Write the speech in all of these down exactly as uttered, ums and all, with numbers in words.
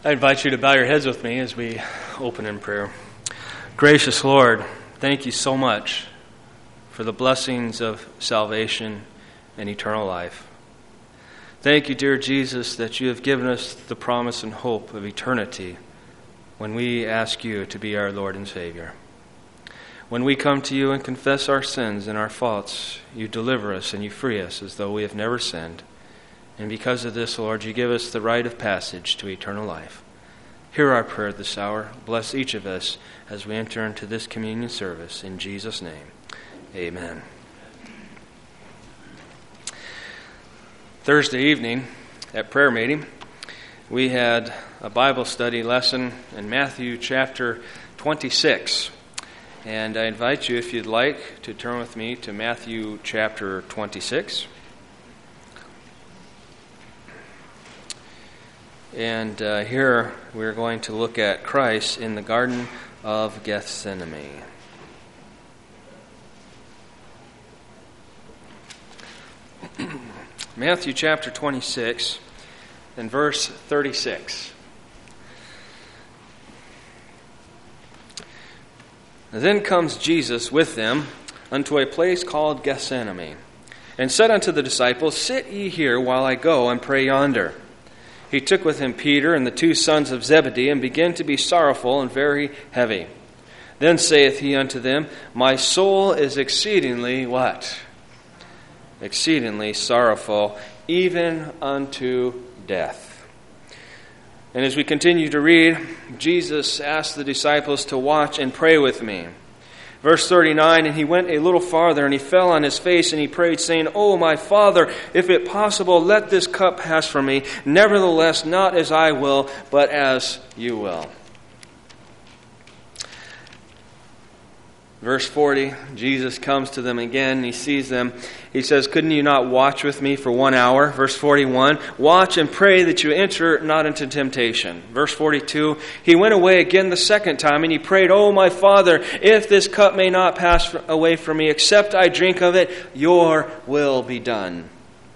I invite you to bow your heads with me as we open in prayer. Gracious Lord, thank you so much for the blessings of salvation and eternal life. Thank you, dear Jesus, that you have given us the promise and hope of eternity when we ask you to be our Lord and Savior. When we come to you and confess our sins and our faults, you deliver us and you free us as though we have never sinned. And because of this, Lord, you give us the rite of passage to eternal life. Hear our prayer this hour. Bless each of us as we enter into this communion service. In Jesus' name, amen. Thursday evening at prayer meeting, we had a Bible study lesson in Matthew chapter twenty-six. And I invite you, if you'd like, to turn with me to Matthew chapter twenty-six. And uh, here we're going to look at Christ in the Garden of Gethsemane. Matthew chapter twenty-six and verse thirty-six. Then comes Jesus with them unto a place called Gethsemane, and said unto the disciples, Sit ye here while I go and pray yonder. He took with him Peter and the two sons of Zebedee, and began to be sorrowful and very heavy. Then saith he unto them, My soul is exceedingly what? Exceedingly sorrowful, even unto death. And as we continue to read, Jesus asked the disciples to watch and pray with me. Verse thirty-nine, And he went a little farther, and he fell on his face, and he prayed, saying, O my Father, if it possible, let this cup pass from me. Nevertheless, not as I will, but as you will. Verse forty, Jesus comes to them again, and he sees them. He says, Couldn't you not watch with me for one hour? Verse forty-one, Watch and pray that you enter not into temptation. Verse forty-two, He went away again the second time, and he prayed, O my Father, if this cup may not pass away from me, except I drink of it, your will be done.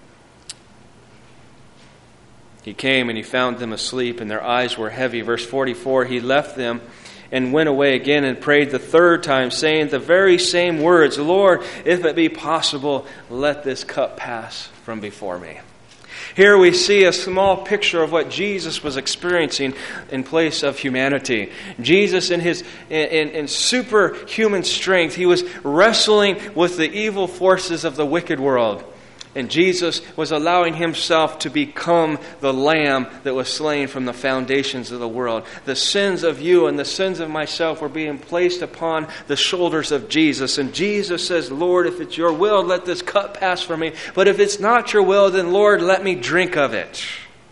He came and he found them asleep, and their eyes were heavy. Verse forty-four, He left them and went away again and prayed the third time, saying the very same words, Lord, if it be possible, let this cup pass from before me. Here we see a small picture of what Jesus was experiencing in place of humanity. Jesus, in his in, in superhuman strength, he was wrestling with the evil forces of the wicked world. And Jesus was allowing himself to become the lamb that was slain from the foundations of the world. The sins of you and the sins of myself were being placed upon the shoulders of Jesus. And Jesus says, Lord, if it's your will, let this cup pass from me. But if it's not your will, then Lord, let me drink of it.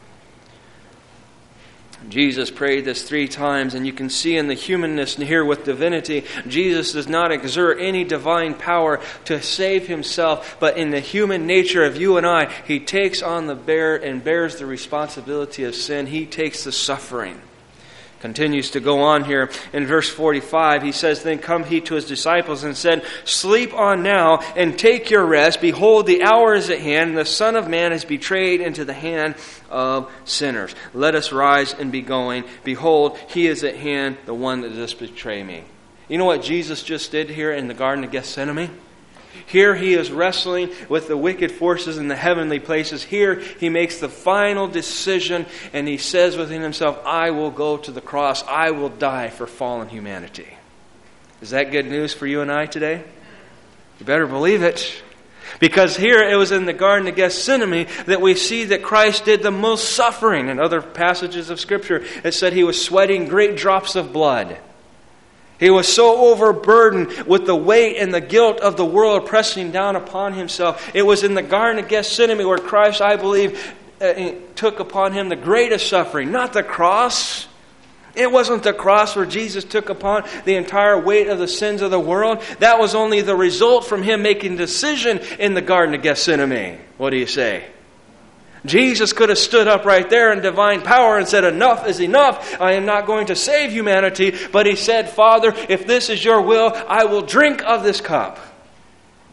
Jesus prayed this three times, and you can see in the humanness here with divinity, Jesus does not exert any divine power to save himself, but in the human nature of you and I, he takes on the bear and bears the responsibility of sin. He takes the suffering. Continues to go on here in verse forty-five. He says, Then come he to his disciples and said, Sleep on now and take your rest. Behold, the hour is at hand, and the Son of Man is betrayed into the hand of sinners. Let us rise and be going. Behold, he is at hand, the one that does betray me. You know what Jesus just did here in the Garden of Gethsemane? Here he is wrestling with the wicked forces in the heavenly places. Here he makes the final decision, and he says within himself, I will go to the cross. I will die for fallen humanity. Is that good news for you and I today? You better believe it. Because here it was in the Garden of Gethsemane that we see that Christ did the most suffering. In other passages of Scripture, it said he was sweating great drops of blood. He was so overburdened with the weight and the guilt of the world pressing down upon himself. It was in the Garden of Gethsemane where Christ, I believe, uh, took upon him the greatest suffering. Not the cross. It wasn't the cross where Jesus took upon the entire weight of the sins of the world. That was only the result from him making a decision in the Garden of Gethsemane. What do you say? Jesus could have stood up right there in divine power and said, enough is enough. I am not going to save humanity. But he said, Father, if this is your will, I will drink of this cup.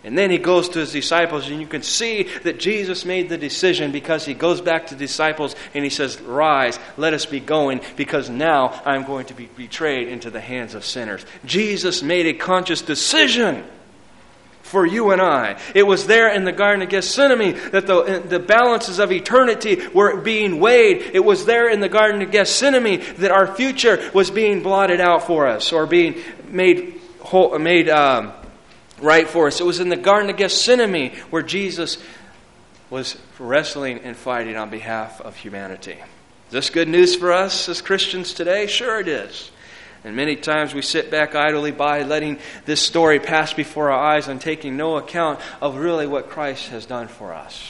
And then he goes to his disciples, and you can see that Jesus made the decision because he goes back to the disciples and he says, rise, let us be going, because now I'm going to be betrayed into the hands of sinners. Jesus made a conscious decision for you and I. It was there in the Garden of Gethsemane that the, the balances of eternity were being weighed. It was there in the Garden of Gethsemane that our future was being blotted out for us, or being made whole, made um, right for us. It was in the Garden of Gethsemane where Jesus was wrestling and fighting on behalf of humanity. Is this good news for us as Christians today? Sure it is. And many times we sit back idly by, letting this story pass before our eyes and taking no account of really what Christ has done for us.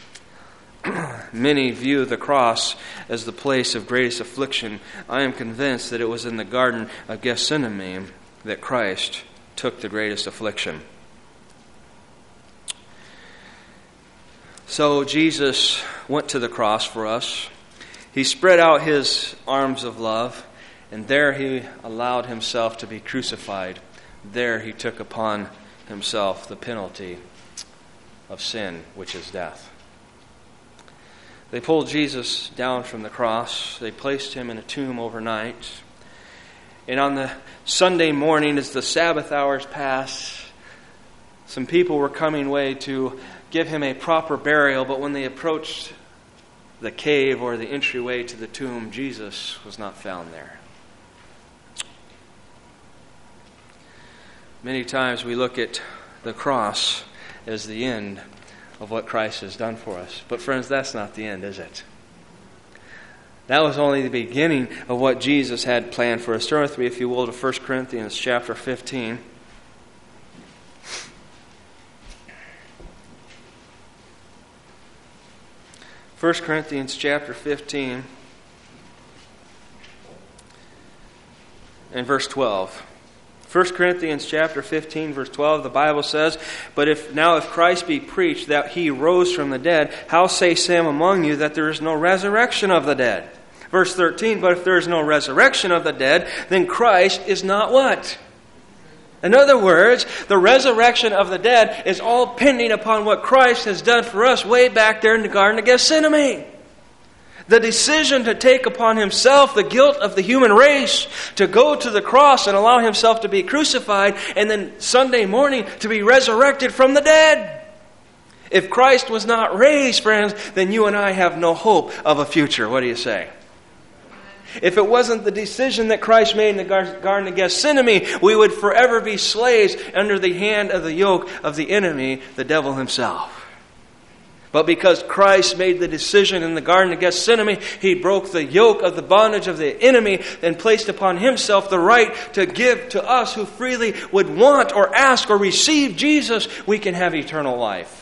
Many view the cross as the place of greatest affliction. I am convinced that it was in the Garden of Gethsemane that Christ took the greatest affliction. So Jesus went to the cross for us. He spread out his arms of love, and there he allowed himself to be crucified. There he took upon himself the penalty of sin, which is death. They pulled Jesus down from the cross. They placed him in a tomb overnight. And on the Sunday morning, as the Sabbath hours passed, some people were coming away to give him a proper burial, but when they approached the cave or the entryway to the tomb, Jesus was not found there. Many times we look at the cross as the end of what Christ has done for us. But friends, that's not the end, is it? That was only the beginning of what Jesus had planned for us. Turn with me, if you will, to First Corinthians chapter fifteen. First Corinthians chapter fifteen and verse twelve. First Corinthians chapter fifteen, verse twelve, the Bible says, But if now if Christ be preached that he rose from the dead, how say some among you that there is no resurrection of the dead? Verse thirteen, But if there is no resurrection of the dead, then Christ is not what? In other words, the resurrection of the dead is all pending upon what Christ has done for us way back there in the Garden of Gethsemane. The decision to take upon himself the guilt of the human race, to go to the cross and allow himself to be crucified, and then Sunday morning to be resurrected from the dead. If Christ was not raised, friends, then you and I have no hope of a future. What do you say? If it wasn't the decision that Christ made in the Garden of Gethsemane, we would forever be slaves under the hand of the yoke of the enemy, the devil himself. But because Christ made the decision in the Garden of Gethsemane, he broke the yoke of the bondage of the enemy and placed upon himself the right to give to us who freely would want or ask or receive Jesus, we can have eternal life.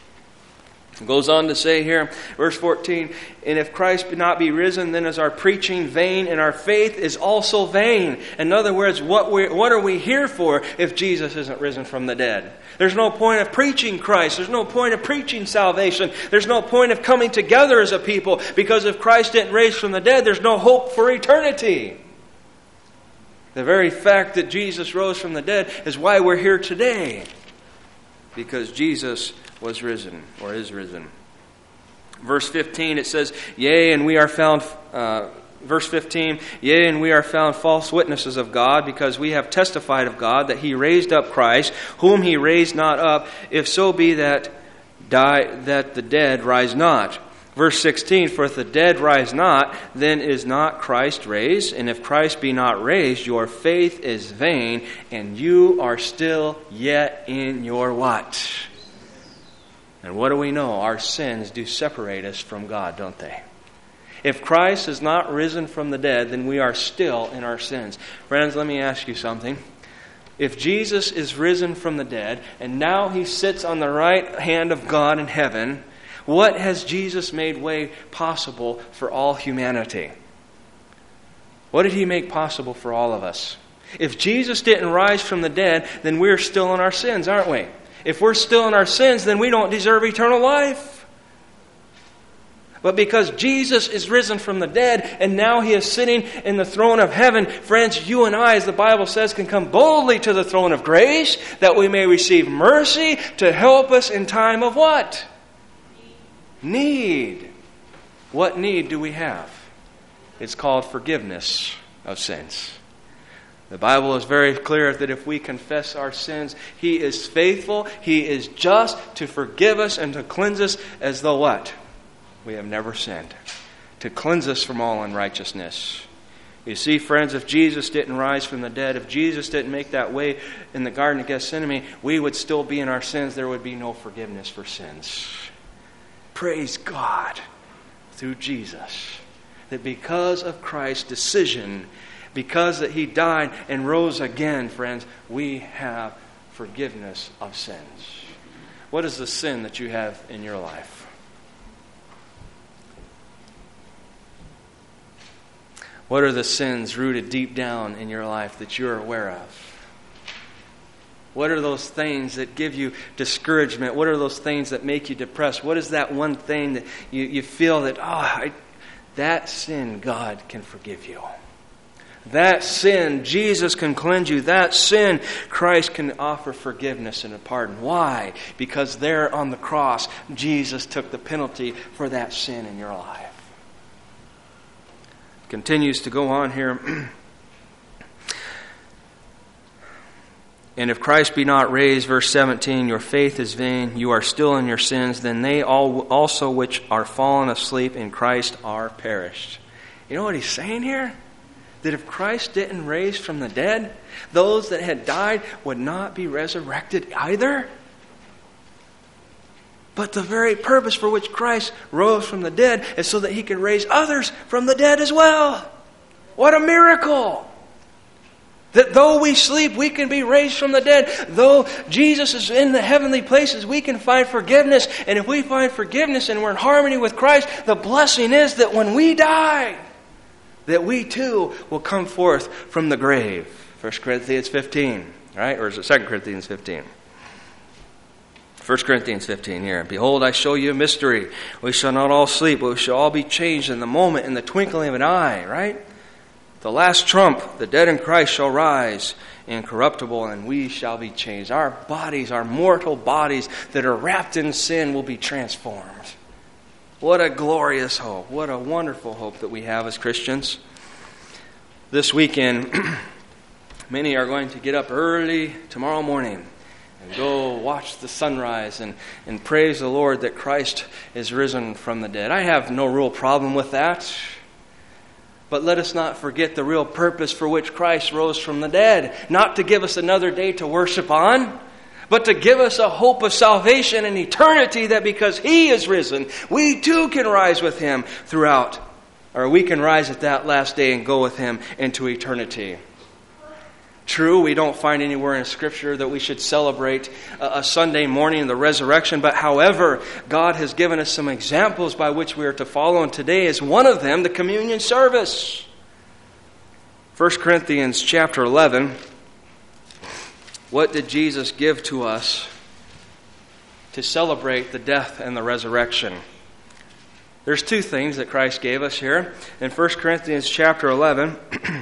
It goes on to say here, verse fourteen, And if Christ be not be risen, then is our preaching vain, and our faith is also vain. In other words, what we what are we here for if Jesus isn't risen from the dead? There's no point of preaching Christ. There's no point of preaching salvation. There's no point of coming together as a people, because if Christ didn't raise from the dead, there's no hope for eternity. The very fact that Jesus rose from the dead is why we're here today, because Jesus was risen, or is risen. Verse fifteen, it says, Yea, and we are found... Uh, Verse fifteen, Yea, and we are found false witnesses of God, because we have testified of God that he raised up Christ, whom he raised not up, if so be that die, that the dead rise not. Verse sixteen, For if the dead rise not, then is not Christ raised, and if Christ be not raised, your faith is vain, and you are still yet in your what? And what do we know? Our sins do separate us from God, don't they? If Christ is not risen from the dead, then we are still in our sins. Friends, let me ask you something. If Jesus is risen from the dead, and now he sits on the right hand of God in heaven, what has Jesus made way possible for all humanity? What did he make possible for all of us? If Jesus didn't rise from the dead, then we're still in our sins, aren't we? If we're still in our sins, then we don't deserve eternal life. But because Jesus is risen from the dead and now He is sitting in the throne of heaven, friends, you and I, as the Bible says, can come boldly to the throne of grace that we may receive mercy to help us in time of what? Need. What need do we have? It's called forgiveness of sins. The Bible is very clear that if we confess our sins, He is faithful, He is just to forgive us and to cleanse us as though what? We have never sinned. To cleanse us from all unrighteousness. You see, friends, if Jesus didn't rise from the dead, if Jesus didn't make that way in the Garden of Gethsemane, we would still be in our sins. There would be no forgiveness for sins. Praise God through Jesus that because of Christ's decision, because that He died and rose again, friends, we have forgiveness of sins. What is the sin that you have in your life? What are the sins rooted deep down in your life that you're aware of? What are those things that give you discouragement? What are those things that make you depressed? What is that one thing that you, you feel that, oh, I, that sin God can forgive you? That sin, Jesus can cleanse you. That sin, Christ can offer forgiveness and a pardon. Why? Because there on the cross, Jesus took the penalty for that sin in your life. Continues to go on here. And if Christ be not raised, verse seventeen, your faith is vain, you are still in your sins, then they all also which are fallen asleep in Christ are perished. You know what he's saying here? That if Christ didn't raise from the dead, those that had died would not be resurrected either. But the very purpose for which Christ rose from the dead is so that He can raise others from the dead as well. What a miracle! That though we sleep, we can be raised from the dead. Though Jesus is in the heavenly places, we can find forgiveness. And if we find forgiveness and we're in harmony with Christ, the blessing is that when we die, that we too will come forth from the grave. First Corinthians fifteen, right? Or is it Second Corinthians fifteen? First Corinthians fifteen here. Behold, I show you a mystery. We shall not all sleep, but we shall all be changed in the moment, in the twinkling of an eye, right? The last trump, the dead in Christ shall rise incorruptible, and we shall be changed. Our bodies, our mortal bodies that are wrapped in sin will be transformed. What a glorious hope. What a wonderful hope that we have as Christians. This weekend, many are going to get up early tomorrow morning and go watch the sunrise and, and praise the Lord that Christ is risen from the dead. I have no real problem with that. But let us not forget the real purpose for which Christ rose from the dead. Not to give us another day to worship on, but to give us a hope of salvation and eternity, that because He is risen, we too can rise with Him throughout. Or we can rise at that last day and go with Him into eternity. True, we don't find anywhere in Scripture that we should celebrate a Sunday morning, the resurrection. But however, God has given us some examples by which we are to follow. And today is one of them, the communion service. First Corinthians chapter eleven. What did Jesus give to us to celebrate the death and the resurrection? There's two things that Christ gave us here. In First Corinthians chapter eleven...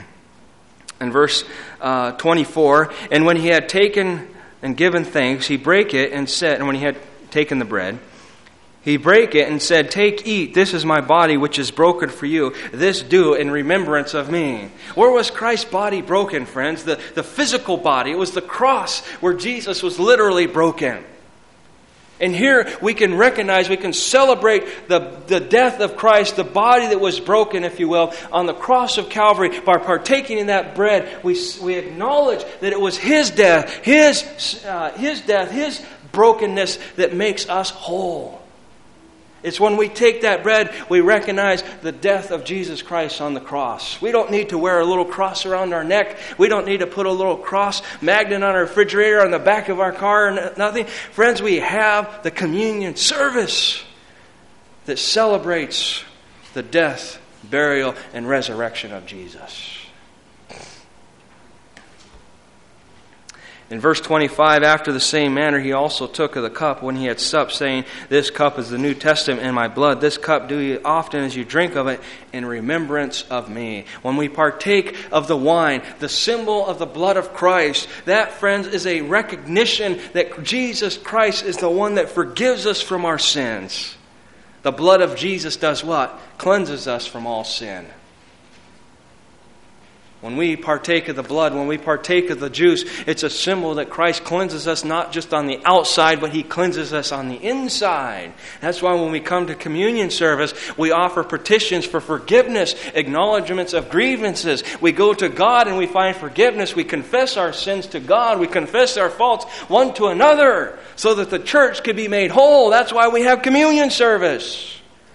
in verse uh, twenty-four, and when He had taken and given thanks, He brake it and said, and when He had taken the bread, He brake it and said, take, eat, this is my body which is broken for you. This do in remembrance of me. Where was Christ's body broken, friends? The, the physical body. It was the cross where Jesus was literally broken. And here we can recognize, we can celebrate the, the death of Christ, the body that was broken, if you will, on the cross of Calvary. By partaking in that bread, we, we acknowledge that it was His death, His, uh, His death, His brokenness that makes us whole. It's when we take that bread, we recognize the death of Jesus Christ on the cross. We don't need to wear a little cross around our neck. We don't need to put a little cross magnet on our refrigerator, on the back of our car, or nothing. Friends, we have the communion service that celebrates the death, burial, and resurrection of Jesus. In verse twenty-five, after the same manner, he also took of the cup when he had supped, saying, This cup is the New Testament in my blood. This cup do ye often as you drink of it in remembrance of me. When we partake of the wine, the symbol of the blood of Christ, that, friends, is a recognition that Jesus Christ is the one that forgives us from our sins. The blood of Jesus does what? Cleanses us from all sin. When we partake of the blood, when we partake of the juice, it's a symbol that Christ cleanses us not just on the outside, but He cleanses us on the inside. That's why when we come to communion service, we offer petitions for forgiveness, acknowledgments of grievances. We go to God and we find forgiveness. We confess our sins to God. We confess our faults one to another so that the church could be made whole. That's why we have communion service.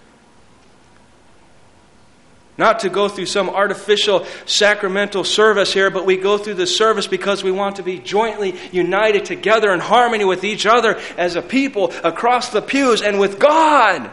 Not to go through some artificial sacramental service here, but we go through this service because we want to be jointly united together in harmony with each other as a people across the pews and with God.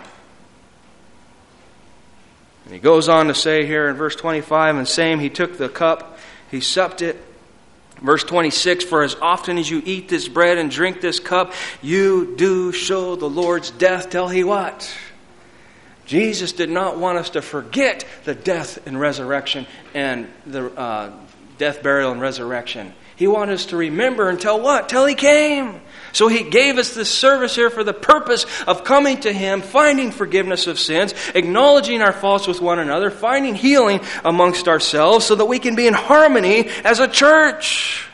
And he goes on to say here in verse twenty-five, and same, he took the cup, he supped it. Verse twenty-six, for as often as you eat this bread and drink this cup, you do show the Lord's death till He what? Jesus did not want us to forget the death and resurrection and the uh, death, burial, and resurrection. He wanted us to remember until what? Till He came. So He gave us this service here for the purpose of coming to Him, finding forgiveness of sins, acknowledging our faults with one another, finding healing amongst ourselves so that we can be in harmony as a church.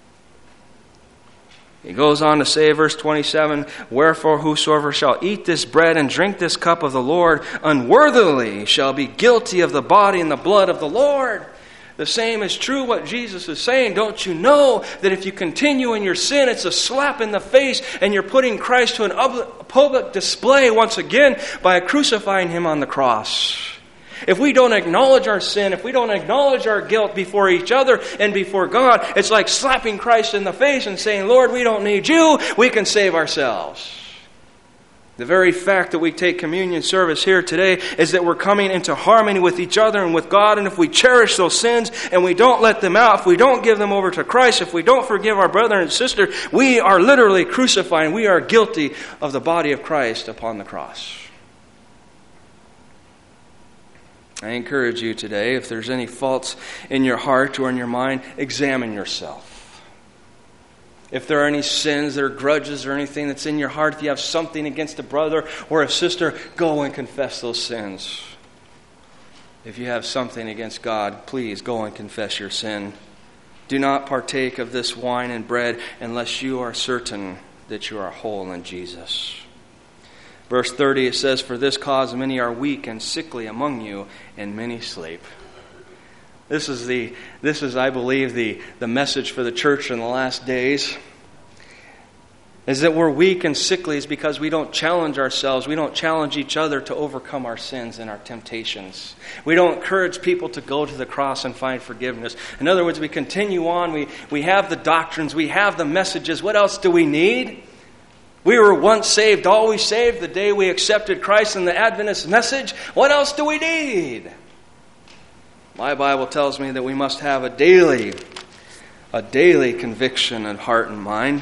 He goes on to say, verse twenty-seven, wherefore whosoever shall eat this bread and drink this cup of the Lord unworthily shall be guilty of the body and the blood of the Lord. The same is true what Jesus is saying. Don't you know that if you continue in your sin, it's a slap in the face and you're putting Christ to an public display once again by crucifying Him on the cross. If we don't acknowledge our sin, if we don't acknowledge our guilt before each other and before God, it's like slapping Christ in the face and saying, Lord, we don't need you, we can save ourselves. The very fact that we take communion service here today is that we're coming into harmony with each other and with God, and if we cherish those sins and we don't let them out, if we don't give them over to Christ, if we don't forgive our brother and sister, we are literally crucifying, we are guilty of the body of Christ upon the cross. I encourage you today, if there's any faults in your heart or in your mind, examine yourself. If there are any sins or grudges or anything that's in your heart, if you have something against a brother or a sister, go and confess those sins. If you have something against God, please go and confess your sin. Do not partake of this wine and bread unless you are certain that you are whole in Jesus. Verse thirty, it says, for this cause many are weak and sickly among you, and many sleep. This is, the, this is I believe, the, the message for the church in the last days. Is that we're weak and sickly is because we don't challenge ourselves. We don't challenge each other to overcome our sins and our temptations. We don't encourage people to go to the cross and find forgiveness. In other words, we continue on. We, we have the doctrines. We have the messages. What else do we need? We were once saved, always saved, the day we accepted Christ and the Adventist message. What else do we need? My Bible tells me that we must have a daily, a daily conviction of heart and mind.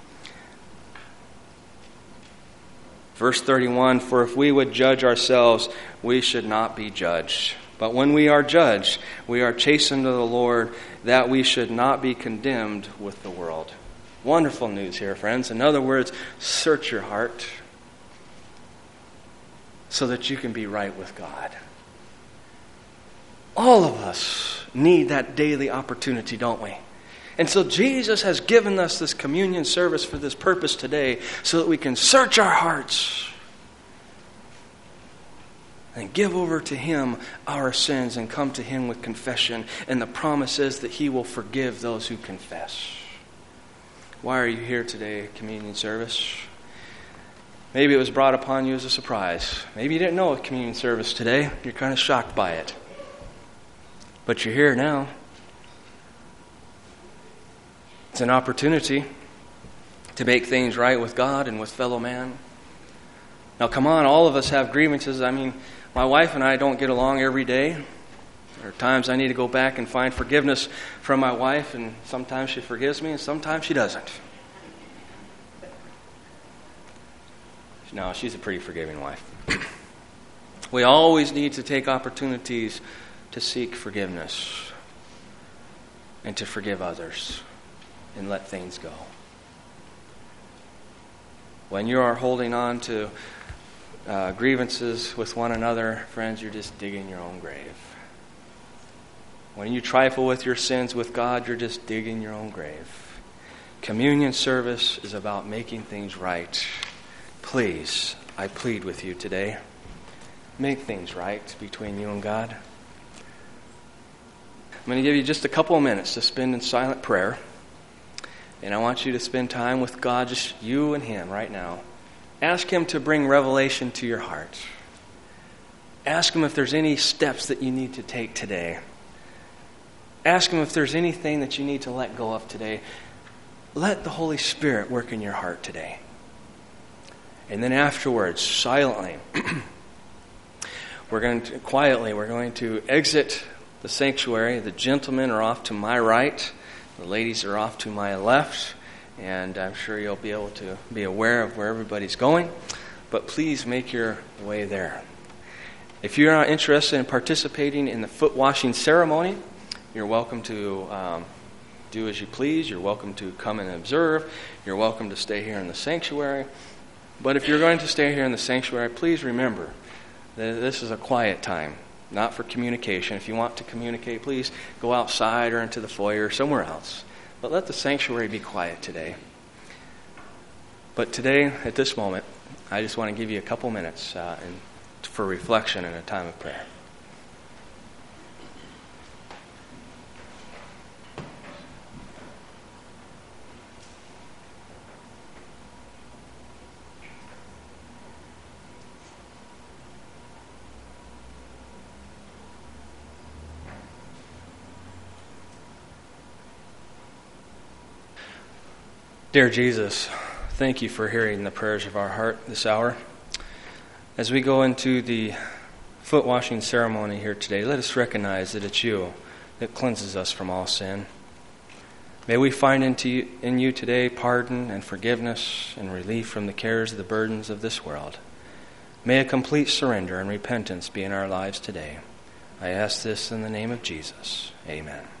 Verse thirty-one, for if we would judge ourselves, we should not be judged. But when we are judged, we are chastened of the Lord, that we should not be condemned with the world. Wonderful news here, friends. In other words, search your heart so that you can be right with God. All of us need that daily opportunity, don't we? And so Jesus has given us this communion service for this purpose today so that we can search our hearts and give over to Him our sins and come to Him with confession. And the promise is that He will forgive those who confess. Why are you here today, communion service? Maybe it was brought upon you as a surprise. Maybe you didn't know of communion service today. You're kind of shocked by it. But you're here now. It's an opportunity to make things right with God and with fellow man. Now come on, all of us have grievances. I mean, my wife and I don't get along every day. There are times I need to go back and find forgiveness from my wife, and sometimes she forgives me, and sometimes she doesn't. No, she's a pretty forgiving wife. We always need to take opportunities to seek forgiveness and to forgive others and let things go. When you are holding on to uh, grievances with one another, friends, you're just digging your own grave. When you trifle with your sins with God, you're just digging your own grave. Communion service is about making things right. Please, I plead with you today, make things right between you and God. I'm going to give you just a couple of minutes to spend in silent prayer. And I want you to spend time with God, just you and Him right now. Ask Him to bring revelation to your heart. Ask Him if there's any steps that you need to take today. Ask Him if there's anything that you need to let go of today. Let the Holy Spirit work in your heart today. And then afterwards, silently, we're going to, quietly, we're going to exit the sanctuary. The gentlemen are off to my right. The ladies are off to my left. And I'm sure you'll be able to be aware of where everybody's going. But please make your way there. If you're not interested in participating in the foot washing ceremony, you're welcome to um, do as you please. You're welcome to come and observe. You're welcome to stay here in the sanctuary. But if you're going to stay here in the sanctuary, please remember that this is a quiet time, not for communication. If you want to communicate, please go outside or into the foyer or somewhere else. But let the sanctuary be quiet today. But today, at this moment, I just want to give you a couple minutes uh, and, for reflection and a time of prayer. Dear Jesus, thank you for hearing the prayers of our heart this hour. As we go into the foot washing ceremony here today, let us recognize that it's you that cleanses us from all sin. May we find into you, in you today pardon and forgiveness and relief from the cares and the burdens of this world. May a complete surrender and repentance be in our lives today. I ask this in the name of Jesus. Amen.